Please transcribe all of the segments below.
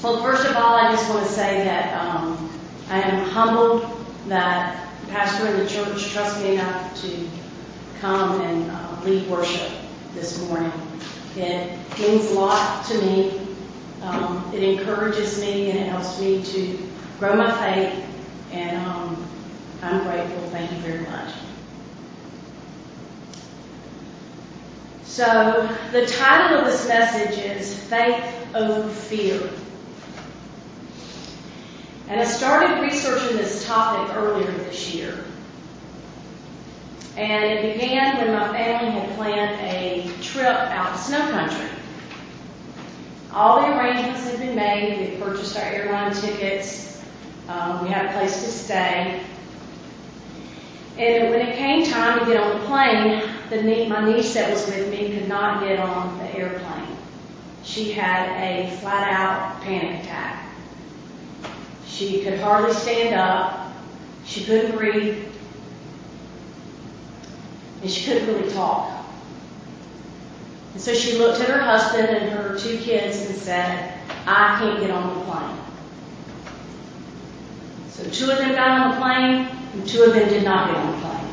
Well, first of all, I just want to say that I am humbled that the pastor in the church trusts me enough to come and lead worship this morning. It means a lot to me. It encourages me and it helps me to grow my faith, and I'm grateful. Thank you very much. So the title of this message is Faith Over Fear. And I started researching this topic earlier this year. And it began when my family had planned a trip out to snow country. All the arrangements had been made. We had purchased our airline tickets. We had a place to stay. And when it came time to get on the plane, my niece that was with me could not get on the airplane. She had a flat-out panic attack. She could hardly stand up. She couldn't breathe. And she couldn't really talk. And so she looked at her husband and her 2 kids and said, "I can't get on the plane." So 2 of them got on the plane, and 2 of them did not get on the plane.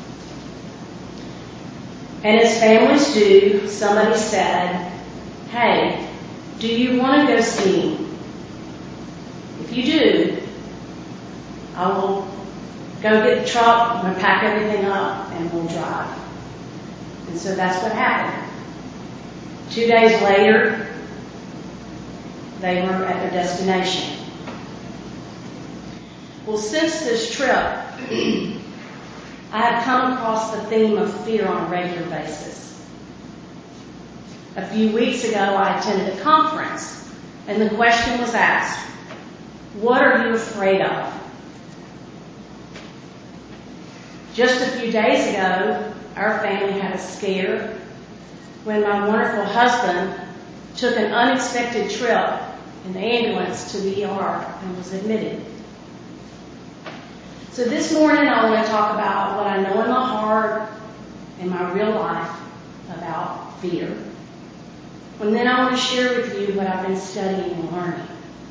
And as families do, somebody said, "Hey, do you want to go skiing? If you do, I will go get the truck, I'm going to pack everything up, and we'll drive." And so that's what happened. 2 days later, they were at their destination. Well, since this trip, I have come across the theme of fear on a regular basis. A few weeks ago, I attended a conference, and the question was asked, "What are you afraid of?" Just a few days ago, our family had a scare when my wonderful husband took an unexpected trip in the ambulance to the ER and was admitted. So this morning I want to talk about what I know in my heart and my real life about fear. And then I want to share with you what I've been studying and learning.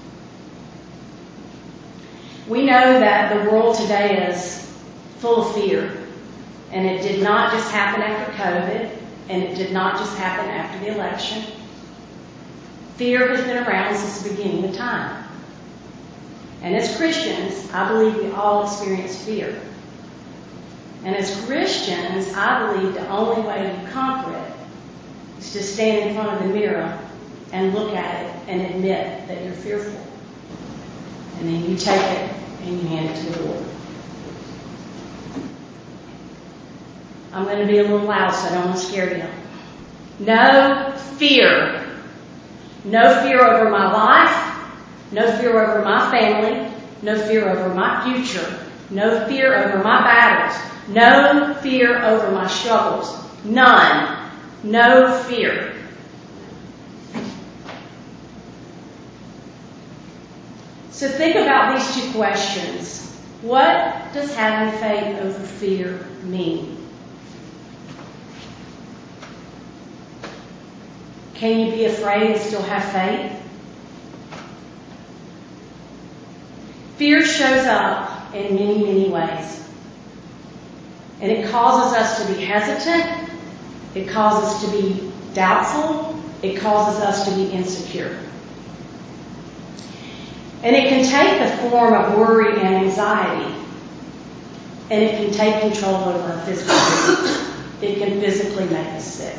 We know that the world today is full of fear. And it did not just happen after COVID, and it did not just happen after the election. Fear has been around since the beginning of time. And as Christians, I believe we all experience fear. And as Christians, I believe the only way to conquer it is to stand in front of the mirror and look at it and admit that you're fearful. And then you take it and you hand it to the Lord. I'm going to be a little loud so I don't want to scare you. No fear. No fear over my life. No fear over my family. No fear over my future. No fear over my battles. No fear over my struggles. None. No fear. So think about these 2 questions. What does having faith over fear mean? Can you be afraid and still have faith? Fear shows up in many, many ways. And it causes us to be hesitant. It causes us to be doubtful. It causes us to be insecure. And it can take the form of worry and anxiety. And it can take control over our physical being. It can physically make us sick.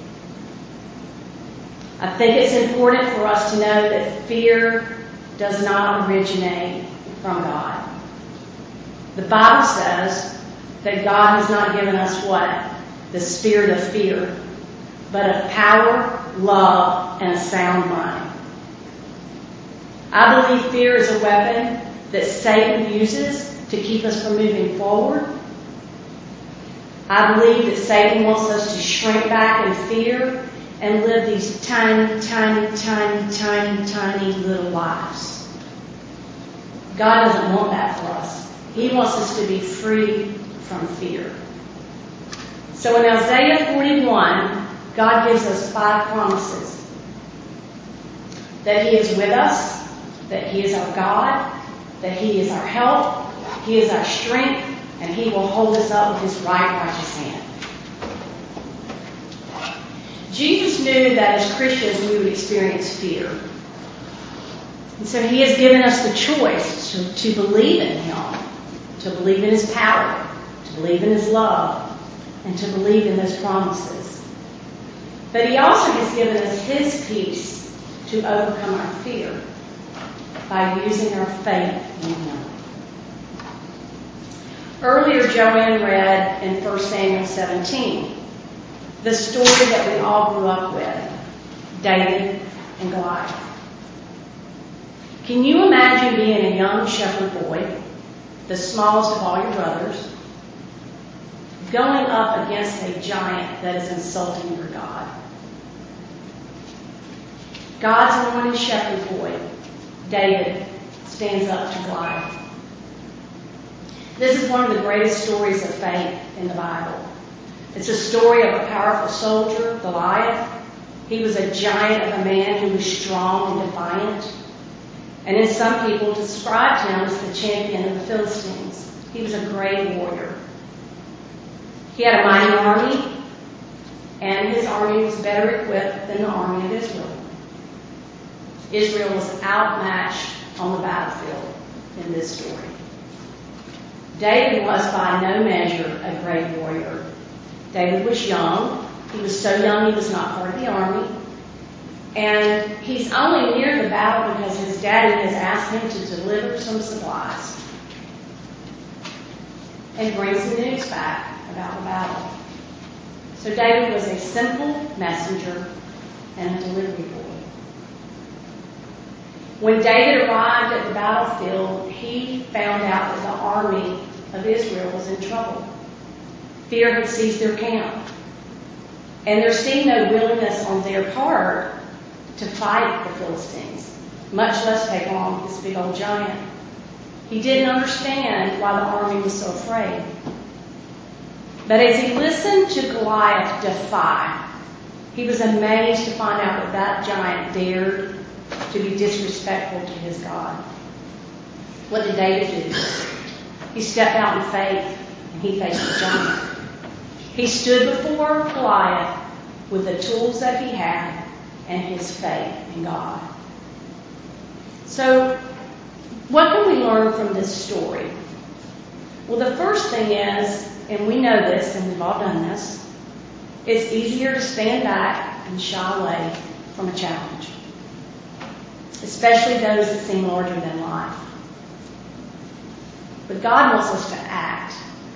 I think it's important for us to know that fear does not originate from God. The Bible says that God has not given us what? The spirit of fear, but of power, love, and a sound mind. I believe fear is a weapon that Satan uses to keep us from moving forward. I believe that Satan wants us to shrink back in fear and live these tiny, tiny, tiny, tiny, tiny little lives. God doesn't want that for us. He wants us to be free from fear. So in Isaiah 41, God gives us 5 promises. That He is with us, that He is our God, that He is our help, He is our strength, and He will hold us up with His righteous hand. Jesus knew that as Christians we would experience fear. And so He has given us the choice to believe in Him, to believe in His power, to believe in His love, and to believe in those promises. But He also has given us His peace to overcome our fear by using our faith in Him. Earlier, Joanne read in 1 Samuel 17 the story that we all grew up with, David and Goliath. Can you imagine being a young shepherd boy, the smallest of all your brothers, going up against a giant that is insulting your God? God's anointed shepherd boy, David, stands up to Goliath. This is one of the greatest stories of faith in the Bible. It's a story of a powerful soldier, Goliath. He was a giant of a man who was strong and defiant. And in some people described him as the champion of the Philistines. He was a great warrior. He had a mighty army, and his army was better equipped than the army of Israel. Israel was outmatched on the battlefield in this story. David was by no measure a great warrior. David was young. He was so young he was not part of the army. And he's only near the battle because his daddy has asked him to deliver some supplies and bring some news back about the battle. So David was a simple messenger and a delivery boy. When David arrived at the battlefield, he found out that the army of Israel was in trouble. Fear had seized their camp. And there seemed no willingness on their part to fight the Philistines, much less take on this big old giant. He didn't understand why the army was so afraid. But as he listened to Goliath defy, he was amazed to find out that that giant dared to be disrespectful to his God. What did David do? He stepped out in faith and he faced the giant. He stood before Goliath with the tools that he had and his faith in God. So, what can we learn from this story? Well, the first thing is, and we know this and we've all done this, it's easier to stand back and shy away from a challenge, especially those that seem larger than life. But God wants us to act.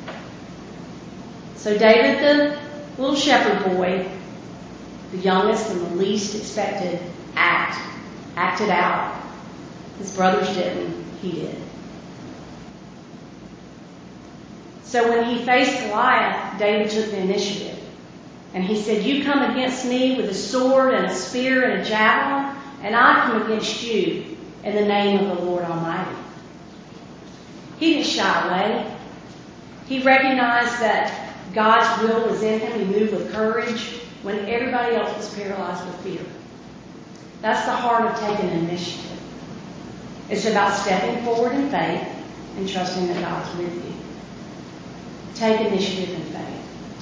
So David, the little shepherd boy, the youngest and the least expected, acted out. His brothers didn't, he did. So when he faced Goliath, David took the initiative. And he said, "You come against me with a sword and a spear and a javelin, and I come against you in the name of the Lord Almighty." He didn't shy away. He recognized that God's will was in him. He moved with courage when everybody else was paralyzed with fear. That's the heart of taking an initiative. It's about stepping forward in faith and trusting that God's with you. Take initiative in faith.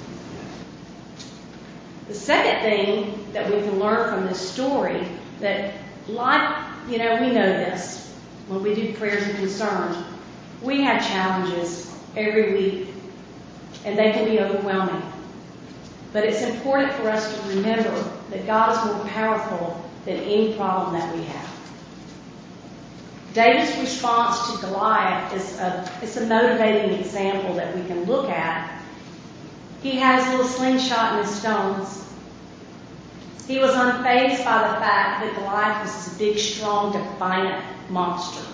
The second thing that we can learn from this story, that like, we know this. When we do prayers and concerns, we have challenges every week, and they can be overwhelming. But it's important for us to remember that God is more powerful than any problem that we have. David's response to Goliath is a motivating example that we can look at. He had his little slingshot and his stones. He was unfazed by the fact that Goliath was this big, strong, defiant monster.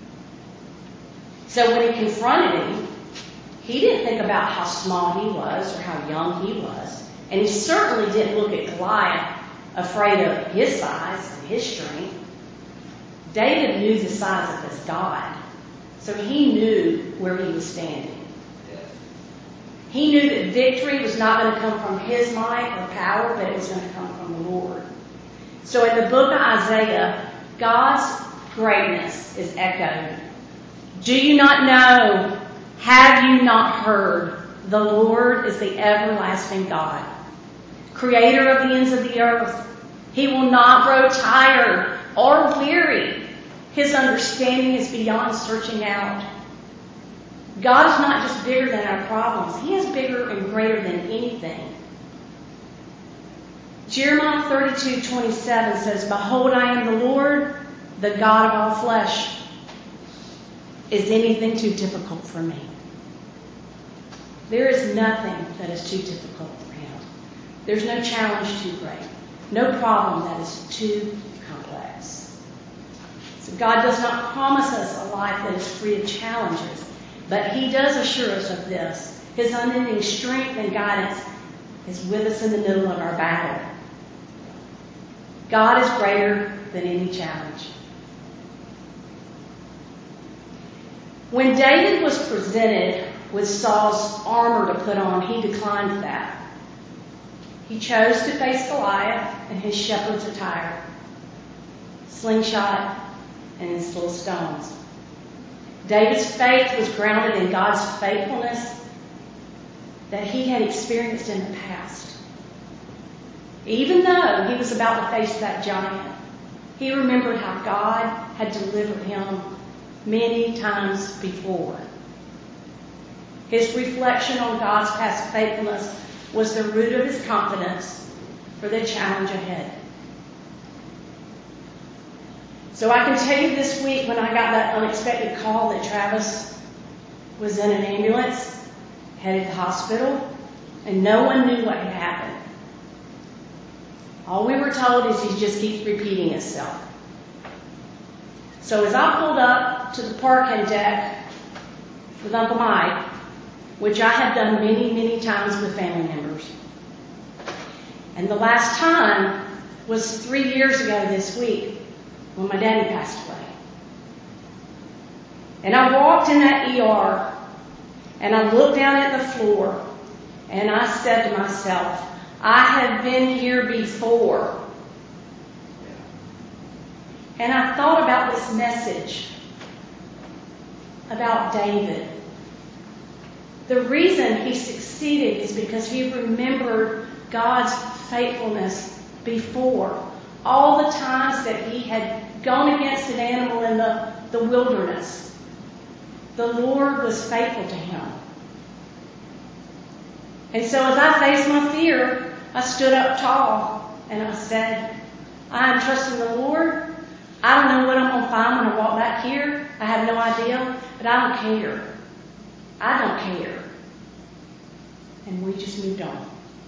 So when he confronted him, he didn't think about how small he was or how young he was. And he certainly didn't look at Goliath afraid of his size and his strength. David knew the size of his God, so he knew where he was standing. He knew that victory was not going to come from his might or power, but it was going to come from the Lord. So in the book of Isaiah, God's greatness is echoed. Do you not know? Have you not heard? The Lord is the everlasting God, creator of the ends of the earth. He will not grow tired or weary. His understanding is beyond searching out. God is not just bigger than our problems. He is bigger and greater than anything. Jeremiah 32:27 says, Behold, I am the Lord, the God of all flesh. Is anything too difficult for me? There is nothing that is too difficult for him. There's no challenge too great. No problem that is too complex. So God does not promise us a life that is free of challenges, but he does assure us of this. His unending strength and guidance is with us in the middle of our battle. God is greater than any challenge. When David was presented with Saul's armor to put on, he declined that. He chose to face Goliath in his shepherd's attire, slingshot and his little stones. David's faith was grounded in God's faithfulness that he had experienced in the past. Even though he was about to face that giant, he remembered how God had delivered him many times before. His reflection on God's past faithfulness was the root of his confidence for the challenge ahead. So I can tell you this week when I got that unexpected call that Travis was in an ambulance, headed to the hospital, and no one knew what had happened. All we were told is he just keeps repeating himself. So as I pulled up to the parking deck with Uncle Mike, which I have done many, many times with family members, and the last time was 3 years ago this week when my daddy passed away. And I walked in that ER and I looked down at the floor and I said to myself, I have been here before. And I thought about this message about David. The reason he succeeded is because he remembered God's faithfulness before. All the times that he had gone against an animal in the wilderness, the Lord was faithful to him. And so as I faced my fear, I stood up tall and I said, I am trusting the Lord. I don't know what I'm going to find when I walk back here. I have no idea, but I don't care. I don't care. And we just moved on.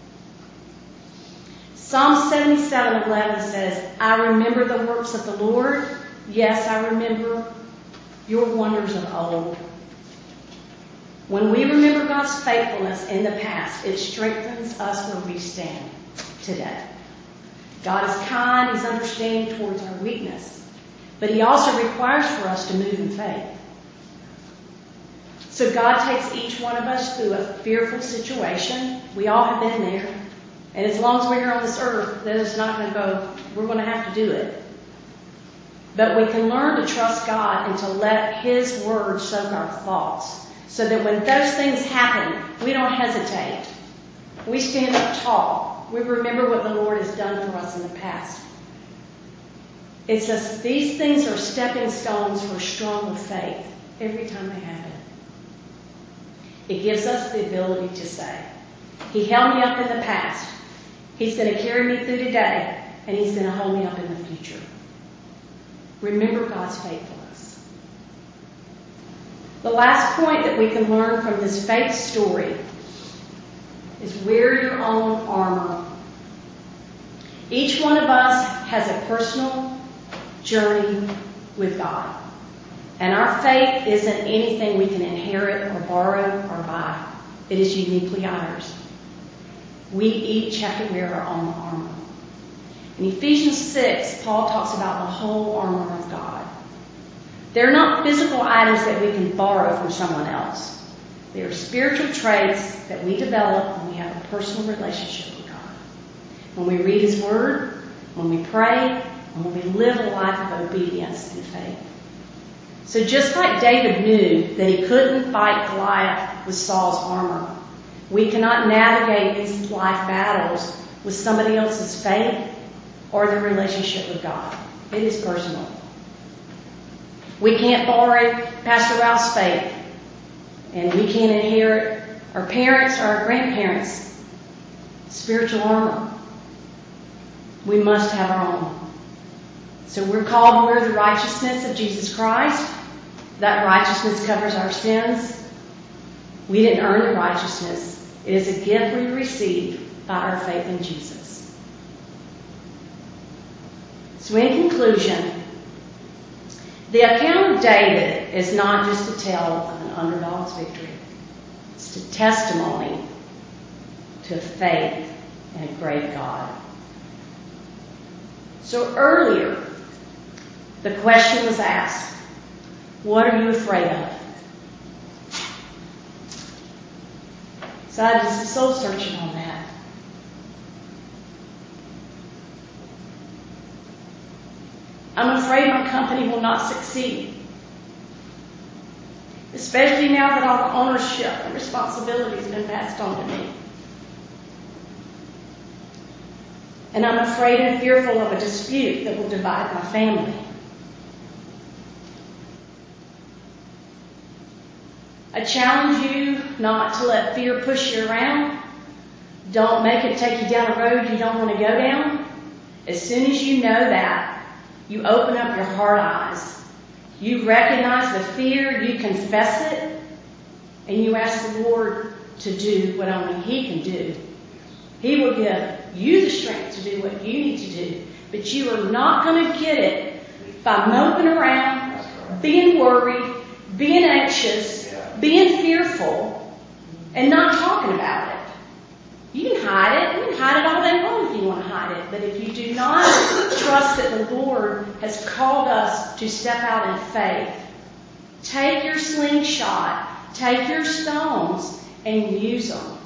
Psalm 77:11 says, I remember the works of the Lord. Yes, I remember your wonders of old. When we remember God's faithfulness in the past, it strengthens us where we stand today. God is kind. He's understanding towards our weakness. But he also requires for us to move in faith. So God takes each one of us through a fearful situation. We all have been there. And as long as we're here on this earth, that is not going to go, we're going to have to do it. But we can learn to trust God and to let his word soak our thoughts. So that when those things happen, we don't hesitate. We stand up tall. We remember what the Lord has done for us in the past. It says these things are stepping stones for stronger faith every time they happen. It gives us the ability to say, he held me up in the past. He's going to carry me through today, and he's going to hold me up in the future. Remember God's faithfulness. The last point that we can learn from this faith story is wear your own armor. Each one of us has a personal journey with God. And our faith isn't anything we can inherit or borrow or buy. It is uniquely ours. We each have to wear our own armor. In Ephesians 6, Paul talks about the whole armor of God. They're not physical items that we can borrow from someone else. They are spiritual traits that we develop when we have a personal relationship with God. When we read his word, when we pray, and when we live a life of obedience and faith. So just like David knew that he couldn't fight Goliath with Saul's armor, we cannot navigate these life battles with somebody else's faith or their relationship with God. It is personal. We can't borrow Pastor Ralph's faith, and we can't inherit our parents or our grandparents' spiritual armor. We must have our own. So we're called to wear the righteousness of Jesus Christ. That righteousness covers our sins. We didn't earn the righteousness. It is a gift we receive by our faith in Jesus. So in conclusion, the account of David is not just a tale of an underdog's victory. It's a testimony to faith in a great God. So earlier, the question was asked, what are you afraid of? So I did some soul searching on that. I'm afraid my company will not succeed, especially now that all the ownership and responsibility has been passed on to me. And I'm afraid and fearful of a dispute that will divide my family. I challenge you not to let fear push you around. Don't make it take you down a road you don't want to go down. As soon as you know that, you open up your heart eyes. You recognize the fear, you confess it, and you ask the Lord to do what only He can do. He will give you the strength to do what you need to do. But you are not going to get it by moping around, being worried, being anxious, being fearful, and not talking about it. You can hide it. You can hide it all day long if you want to hide it. But if you do not trust that the Lord has called us to step out in faith, take your slingshot, take your stones, and use them.